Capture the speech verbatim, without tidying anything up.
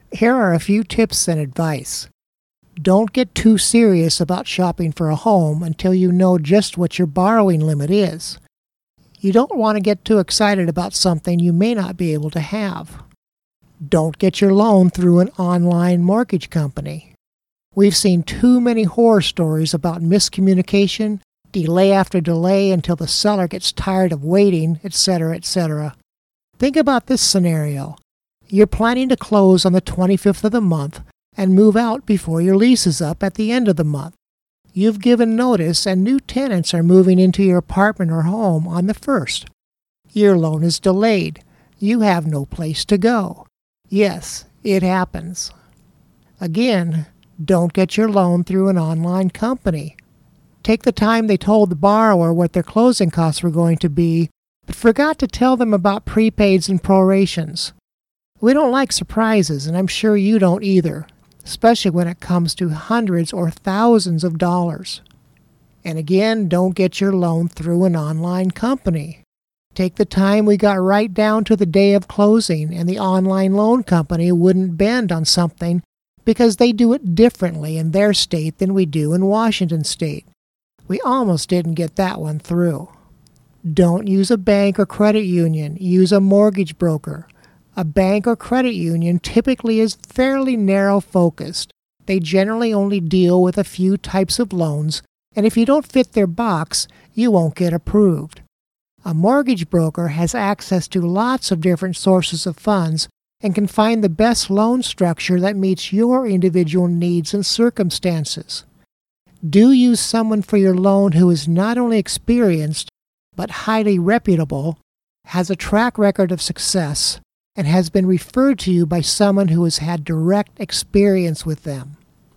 Here are a few tips and advice. Don't get too serious about shopping for a home until you know just what your borrowing limit is. You don't want to get too excited about something you may not be able to have. Don't get your loan through an online mortgage company. We've seen too many horror stories about miscommunication, delay after delay until the seller gets tired of waiting, et cetera, et cetera. Think about this scenario. You're planning to close on the twenty-fifth of the month and move out before your lease is up at the end of the month. You've given notice and new tenants are moving into your apartment or home on the first. Your loan is delayed. You have no place to go. Yes, it happens. Again, don't get your loan through an online company. Take the time they told the borrower what their closing costs were going to be, but forgot to tell them about prepaids and prorations. We don't like surprises, and I'm sure you don't either, especially when it comes to hundreds or thousands of dollars. And again, don't get your loan through an online company. Take the time we got right down to the day of closing, and the online loan company wouldn't bend on something because they do it differently in their state than we do in Washington state. We almost didn't get that one through. Don't use a bank or credit union. Use a mortgage broker. A bank or credit union typically is fairly narrow-focused. They generally only deal with a few types of loans, and if you don't fit their box, you won't get approved. A mortgage broker has access to lots of different sources of funds and can find the best loan structure that meets your individual needs and circumstances. Do use someone for your loan who is not only experienced, but highly reputable, has a track record of success, and has been referred to you by someone who has had direct experience with them.